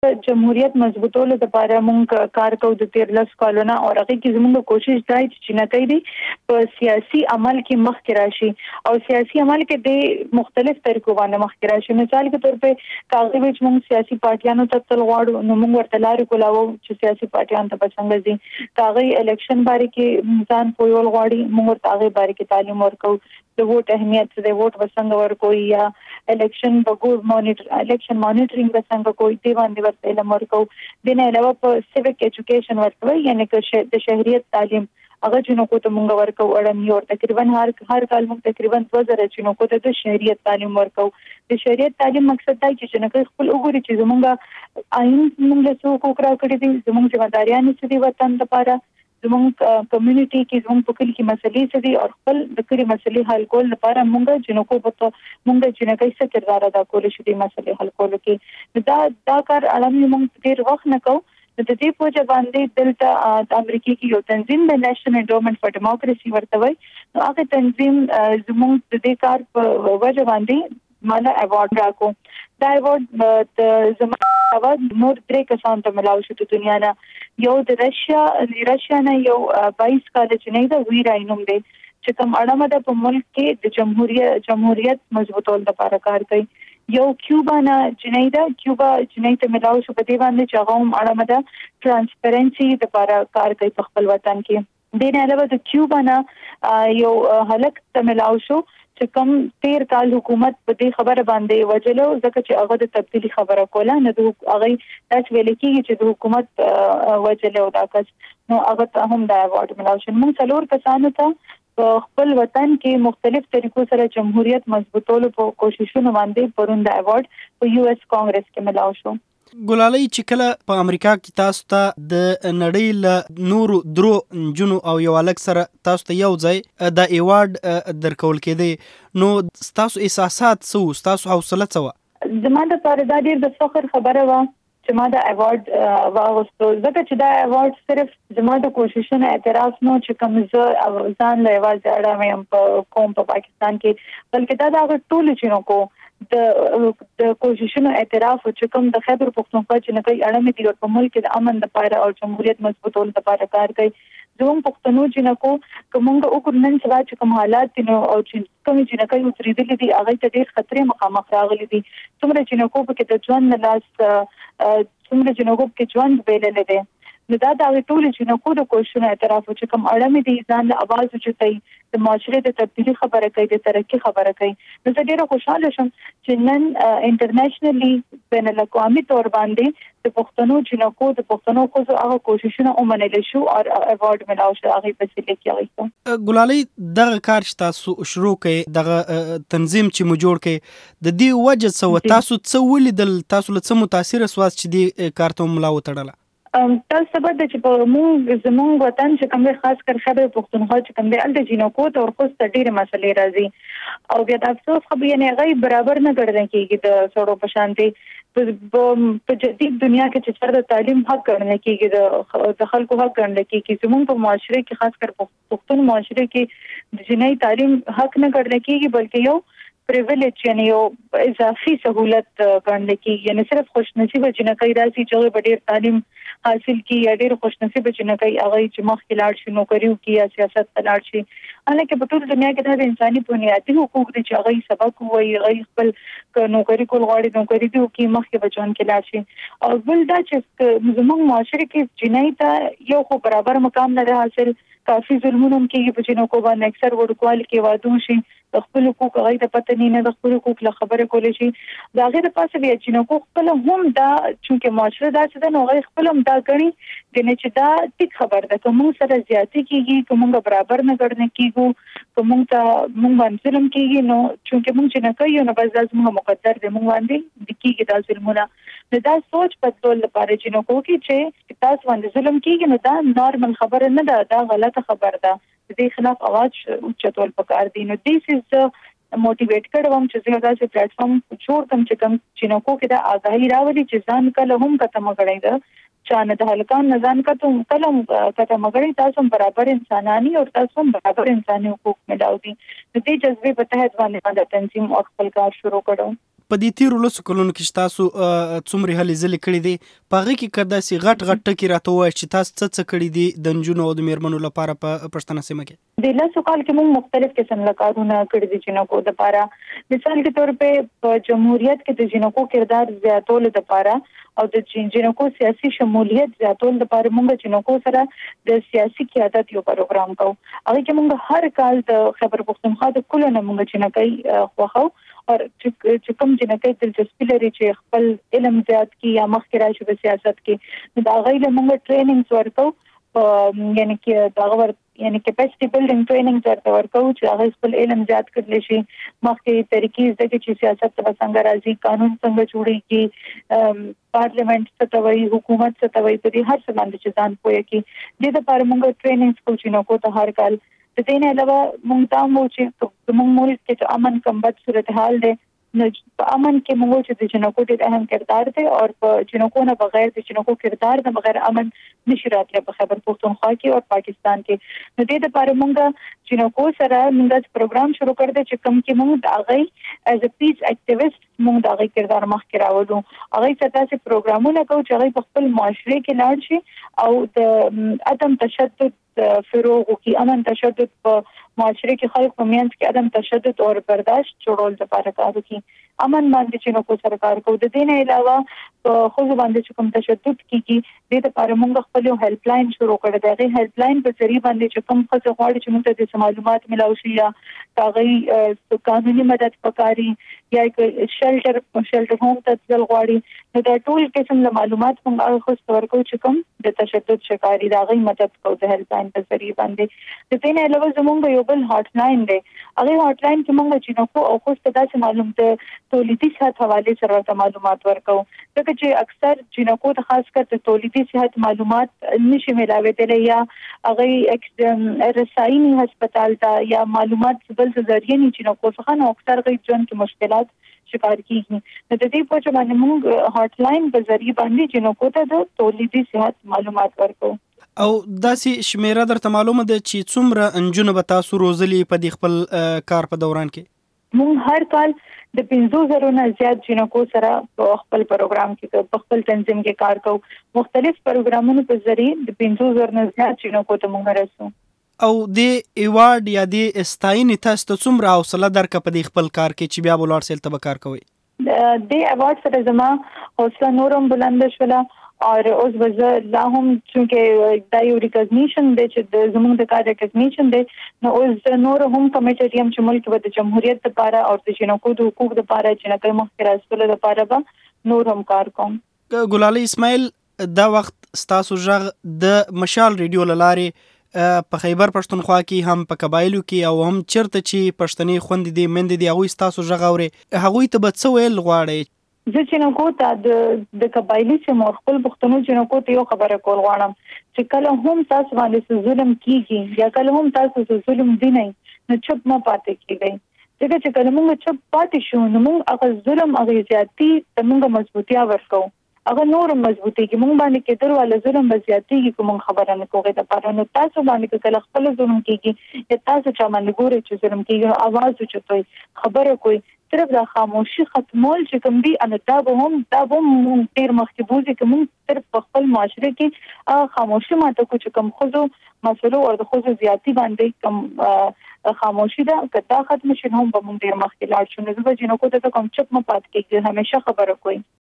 جمهوریت مضبوطولو لپاره مونږ کار کوو د 13 کالونه او هغه کې زموږ کوشش دی چې نه کوي په سیاسي عمل کې مخکې راشي او سیاسي عمل کې د مختلف طریقو باندې مخکې راشي. مثال په تور په کاغذ وچ مونږ سیاسي پارټیانو ته تل غواړو نو مونږ ورته لارې کولاو چې سیاسي پارټیان ته څنګه دي کاغذ الیکشن باره کې ځان پویول غواړي مونږ ورته هغه باره کې تعلیم ورکو د ووټ اهمیت د ووټ وسنګ ورکوي یا الیکشن بګور مانیټرینګ وسنګ کوي دی باندې ورته علم ورکو. د نه علاوه په سیویک ایجوکیشن ورکوي یعنی چې د شهریت تعلیم هغه جنونو ته مونږ ورکو اړم یو تقریبا هر کال مونږ تقریبا 2000 جنونو ته د شهریت تعلیم ورکو. د شهریت تعلیم مقصد دا چې جنونو خپل وګوري چې زمونږ آئین موږ له څوک کرا کړی دي زمونږ ځمداریان څه دي وطن لپاره زمونږ کمیونټي کې زمونږ په کلی کې مسلې څه دي او خپل د کلی مسلې حل کول لپاره مونږ جنونو په مونږ جنونو څه کردار ادا کول شي د مسلې حل کولو کې دا کار اړم مونږ ډیر وخت نه کوو. د دې په وجه باندې دلته د امریکا کې یو تنظیم د نېشنل انډومنټ فار ډیموکراسي ورته وایي نو هغه تنظیم زموږ د دې کار په وجه باندې مالا ایوارډ راکو. دا ایوارډ د زموږ نور درې کسان ته ملاو شو د دنیا نه یو د رشیا نه یو 22 کال چې نه دا ویرا نوم دی چې کوم اړه ده په ملک کې د جمهوریت مضبوطول لپاره کار کوي. یو کیوبا نه جنیدا کیوبا ته ملاو شو په دی باندې چې هغه هم اړه ده ترانسپیرنسي لپاره کار کوي په خپل وطن کې. د نه علاوه د کیوبا نه یو هلک ته ملاو شو چې کوم 13 کال حکومت په دې خبره باندې وجلو ځکه چې هغه د تبدیلی خبره کوله نه د هغه تاسو ویل کېږي چې د حکومت وجلو دا کس نو هغه هم دا ایوارډ ملاو شو. موږ څلور کسانو ته خپل وطن کې مختلف طریقو سره جمهوریت مضبوطولو په کوششونو باندې پروند ایوارډ په یو اس کانګرس کې ملاو شو. ګلالۍ چې کله په امریکا کې تاسو ته د نړۍ له نورو درو جنو او یو الک سره تاسو ته یو ځای د ایوارډ درکول کېدی نو تاسو احساسات څه تاسو حوصله څه زما د لپاره دا ډیر د فخر خبره وه چې ما دا ایوارډ واغوستو ځکه چې دا ایوارډ صرف زما د کوششونو اعتراف نو چې کوم زه ځان له یوازې اړه مې په قوم په پاکستان کې بلکې دا د ټولو جنو کو د کوششونو اعتراف چې کوم د خیبر پختونخوا چې نه کوي اړه مې د په ملک د امن لپاره او جمهوریت مضبوطولو لپاره کار کوي. زموږ پښتنو جنکو کومه وکړنن سبا چې کوم حالات دي او چې کوم جنکې وتریدلې دي هغه ته ډېر خطرې مخامخ راغلي دي. څومره جنکو په کې د ژوند لاس څومره جنکو په کې ژوند بیلل دي نو دا د ټولو جنکو د کوششونو اعتراف چې کوم اړه مې دي ځان له आवाज اوچتای د معاشره د تبدیلی خبره کوي د ترقی خبره کوي. نو زه ډیره خوشاله شم چې نن انټرنیشنلی بین الاقوامي تور باندې د پښتنو جنکو د پښتنو خو هغه کوششونه ومنل شو او ایوارډ ملاو شو هغه په سلی کې. ګلالۍ دغه کار چې تاسو شروع کړئ دغه تنظیم چې مو جوړ کړئ د دې وجه څه تاسو څه ولیدل تاسو له څه متاثر سواس چې دې کار ته ملاو تړله تاسو سبا د چې په زموږ وطن چې کوم خاص کر خبر پښتونخوا چې کوم د ال جنکو ته ورخص ډېر مسلې راځي او بیا د افسوس خو یعنی غي برابر نه ګرځي کېږي د سړو په شانتي په جدید دنیا کې چې فرد تعلیم حق ګڼل کېږي د خلکو حق ګڼل کېږي زموږ په معاشره کې خاص کر پښتون معاشره کې د جنۍ تعلیم حق نه ګڼل کېږي بلکې یو پریویلیج یعنی یو اضافي سہولت ګڼل کېږي یعنی صرف خوش نصیب جنکې راځي چې ډېر تعلیم حاصل کی یا ډېر خوش نصیب جنکې هغه چې مخکې لاړ شي نوکریو کې یا سیاست ته لاړ شي حالکه په ټول دنیا کې د انساني بنیادي حقوق دي چې هغه سبق وایي هغه خپل نوکری کول غواړي نوکری دی کې مخکې بچون کې لاړ شي او بل دا چې زموږ معاشره کې جنۍ ته یو خو برابر مقام نه حاصل کافي ظلمونه کې په جنو کو باندې اکثر وړوکوال کې وادو شي د خپل حقوق غي د پته نه د خپل حقوق له خبره کولې شي دا غیر پاسه وی چې نو کو خپل هم دا چې معاشره دا چې نو غي خپل هم دا غني د نه چې دا ټیک خبر ده کوم سره زیاتی کیږي کوم برابر نه ګرځنه کیږي کوم ته مونږ باندې ظلم کیږي نو چې مونږ چې نه کوي نو بس لازم مقدر دې مونږ باندې د کیږي دا ظلمونه نو دا سوچ بدلول لپاره چې نو کو چې تاسو باندې ظلم کیږي نو دا نارمل خبره نه ده دا غلطه خبره ده دې خلاف आवाज اوچتول پکار دي نو دیس از موټیویټ کړم چې زه دا چې پلیټ فارم جوړ کم چې کم چینوکو کې دا آگاهی راوړي چې ځان کله هم کته مګړی دا چانه د هلکان نزان کته کلم کته مګړی تاسو برابر انسانانی او تاسو برابر انساني حقوق ملاو دي د دې جذبې په تحت باندې تنظیم او خپل کار شروع کړو. په دې تیرو لسو کلونو کې تاسو څومره هلې ځلې کړې دي په هغه کې که داسې غټ ټکي راته ووایي چې تاسو څه کړي دي د نجونو او د میرمنو لپاره په پښتنه سیمه کې؟ د لاسو کال کې موږ مختلف قسم له کارونه کړي دي جنکو د لپاره. مثال کے طور په جمهوریت کې د جنکو کردار زیاتول د لپاره او د جنکو سیاسي شمولیت زیاتول د لپاره موږ جنکو سره د سیاسي قیادت یو پروګرام کوو. هغه کې موږ هر کال د خیبر پښتونخوا د کلو نه موږ جنکۍ خوخو او چې کوم جنکۍ دلچسپي لري چې خپل علم زیات کی یا مخکې راشي په سیاست کې دا غوښتل موږ ټریننګ ورکو یعنی کې دا یعنی کیپاسټي بلډینګ ټریننګ ورکو چې هغه خپل علم زیات کړي شي مخکې طریقې زده چې سیاست څنګه راځي قانون څنګه جوړیږي پارلیمنت څه ته وایي حکومت څه ته وایي په دې هر څه باندې چې ځان پوهه کی د لپاره موږ ټریننګ کوچینو کو ته هر کال د دې نه علاوه موږ ته مو چې موږ ملک کې امن کم بد صورتحال ده نو په امن کې موږ چې د جنکو ډېر اهم کردار دی او په جنکو نه بغیر د جنکو کردار نه بغیر امن نشي راتلی په خیبر پښتونخوا کې او پاکستان کې. نو د دې لپاره موږ جنکو سره موږ پروګرام شروع کړ دې چې کوم کې موږ د هغه ایز ا پیس اکټیویست موږ د هغه کردار مخکې راوړو. هغه ستاسو پروګرامونه کوي چې هغه په خپل معاشره کې لاړ شي او د عدم تشدد فروغ کی امن تشدد په معاشره کې خلک په میانس کې عدم تشدد او برداشت جوړول لپاره کار کوي. امن باندې چې نو کو سرکار کو د دې نه علاوه خو باندې چې کوم تشدد کیږي د لپاره موږ خپل یو هیلپ لاین شروع کړی دی. هغه هیلپ لاین په ذریعہ باندې چې کوم څه غواړي چې موږ ته د معلومات ملاوي شي یا هغه قانوني مدد پکاري یا شیلټر هوم ته ځل غواړي نو دا ټول قسم له معلومات موږ خو ورکو چې کوم د تشدد شکاري دا غي مدد کو د هیلپ لاین په ذریعہ باندې. د دې نه علاوه زموږ یو بل هاټ لاین دی. هغه هاټ لاین کې موږ چې نو او خو ستاسو معلومات تولیدي صحت حواله سره معلومات ورکو ځکه چې اکثر جنکو د خاص کر د تولیدي صحت معلومات نشي ملاوي یا هغه رساینی هسپتال ته یا معلومات بل ذریعہ نه جنکو څخه نو اکثر غي جون کې مشکلات شکار کیږي. د دې په اړه باندې موږ هاټ لاین په ذریعہ باندې جنکو ته د تولیدي صحت معلومات ورکو. او داسې شمیره درته معلومه ده چې څومره انجونه به تاسو روزلي په دې خپل کار په دوران کې؟ موږ هر کال د 50,000 نه زیات جنکو سره په خپل پروګرام کې په خپل تنظیم کې کار کوو. مختلف پروګرامونو په ذریعہ د 50,000 نه زیات جنکو ته موږ رسو. او د ایوارډ یا د استاینې تاسو ته څومره حوصله درکړه په دې خپل کار کې چې بیا ولر سیل ته کار کوي؟ د ایوارډ سره زما حوصله نورم بلند شوه اور اوس وزه لا هم چې دا یو ریکګنیشن دی چې زموږ د کار ریکګنیشن دی نو اوس نور هم کمیټه یم چې ملک د جمهوریت لپاره او د جنکو د حقوق لپاره چې نه کوم مخکراسته لپاره به نور هم کار کوم. ګلالي اسماعیل دا وخت ستاسو ژغ د مشال ریډیو لاره په خیبر پښتونخوا کې هم په قبایلو کې او هم چرته چې پښتني خوندې دي مند دي هغه ستاسو ژغ اوري هغه ته به څه ویل غواړي؟ زه چې نو کو ته د قبایلی چې مور خپل پښتنو چې نو کو ته یو خبره کول غواړم چې کله هم تاسو باندې ظلم کیږي یا کله هم تاسو ظلم دی نه نو چپ ما پاتې کیږي. ځکه چې کله موږ چپ پاتې شو نو موږ هغه ظلم هغه زیاتی ته موږ مضبوطیا ورکو هغه نور مضبوطی کې موږ باندې کې درواله ظلم زیاتی کې کوم خبره نه کوي د پاره نو تاسو باندې کله خپل ظلم کیږي یا تاسو چا باندې ګوري چې ظلم کیږي आवाज اوچتوي خبره کوي صرف دا خاموشي ختمول چې کوم دی ان دا به هم ډیر مخکې بوزي کوم صرف په خپل معاشره کې خاموشي ماته کو چې کوم خزو مسلو او د خزو زیاتی باندې کوم خاموشي دا کدا ختم شنه هم به ډیر مخکې لاړ شو نو زه جنو کو ته کوم چپ م پات کې همیشه خبره کوي.